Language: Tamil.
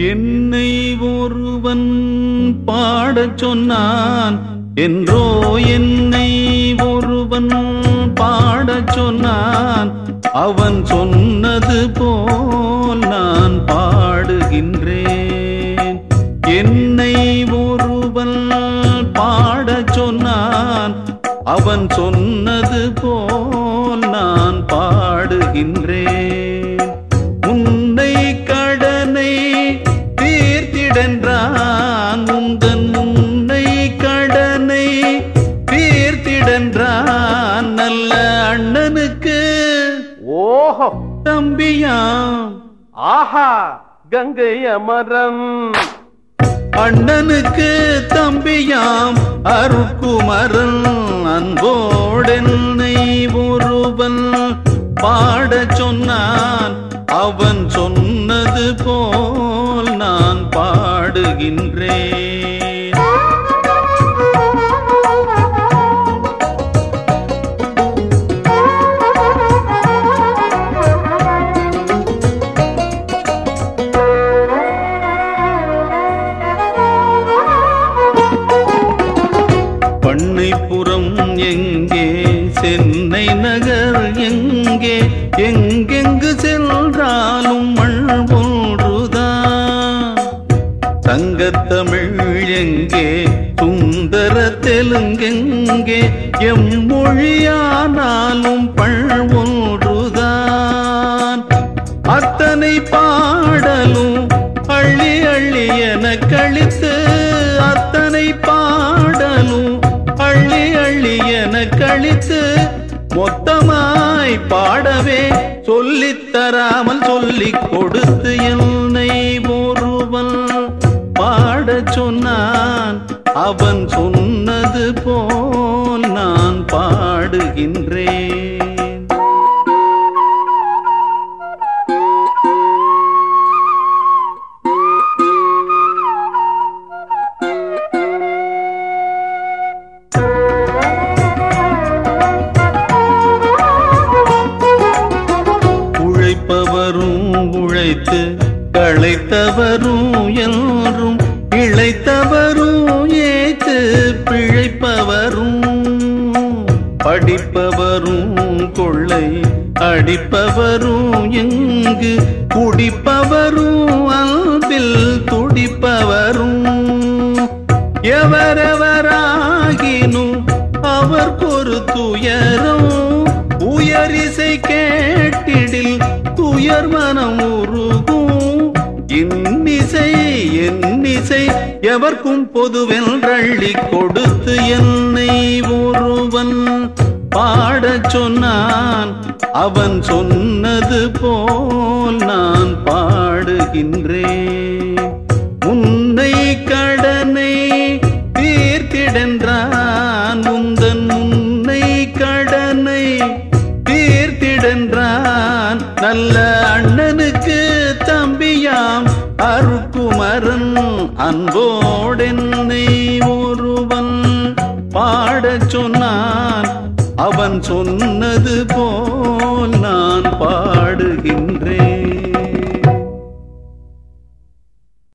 என்னை ஒருவன் பாடச் சொன்னான் என்றோ, என்னை ஒருவன் பாடச் சொன்னான். அவன் சொன்னது போல் நான் பாடுகின்றேன். என்னை ஒருவன் பாடச் சொன்னான், அவன் சொன்னது போல் நான் பாடுகின்றேன். உன்னை கடனை தீர்த்திடன்றான், உந்தன் உன்னை கடனை தீர்த்திடன்றான். நல்ல அண்ணனுக்கு ஓஹோ தம்பியாம். ஆஹா கங்கை அமரன். அண்ணனுக்கு தம்பியாம் அருக்குமரன். அன்போடென்னை ஒருவன் பாடச் சொன்னான், அவன் சொன்னது போல் நான் பாடுகின்றேன். பண்ணைப்புறம் எங்கே, சென்னை நகர் எங்கே, எங்கெங்கு சென்றாலும் மண் ஒன்றுதான். தங்கத்தமிழ் எங்கே, சுந்தர தெலுங்கெங்கே, எம்மொழியானாலும் பண் ஒன்றுதான். அத்தனை பாடலும் அள்ளி அள்ளி என கழித்து, அத்தனை பாடலும் அள்ளி அள்ளி என கழித்து, மொத்தமாய் பாடவே சொல்லித் தராமல் சொல்லிக் கொடுத்து என்னை ஒருவன் பாடச் சொன்னான். அவன் சொன்னது போல் நான் பாடுகின்றேன். உழைப்பவரும் உழைத்து களைத்தவரும் என்றும், இழைத்தவரும் ஏத்து பிழைப்பவரும், படிப்பவரும் கொள்ளை அடிப்பவரும், எங்கு குடிப்பவரும் அன்பில் துடிப்பவரும், எவரவராகினும் அவர்க்கொரு துயரம். உயரிசை கேட்டிடில் துயர் மனம் உருகும். இன்னிசை என்னிசை எவர்க்கும் பொதுவென்றள்ளி கொடுத்து என்னை ஒருவன் பாடச் சொன்னான். அவன் சொன்னது போல் நான் பாடுகின்றேன். உன்னை கடனை தீர்த்திடன்றான், உந்தன் உன்னை கடனை தீர்த்திடன்றான். நல்ல அண்ணனுக்கு தம்பியாம் அருக்குமரன். அன்போ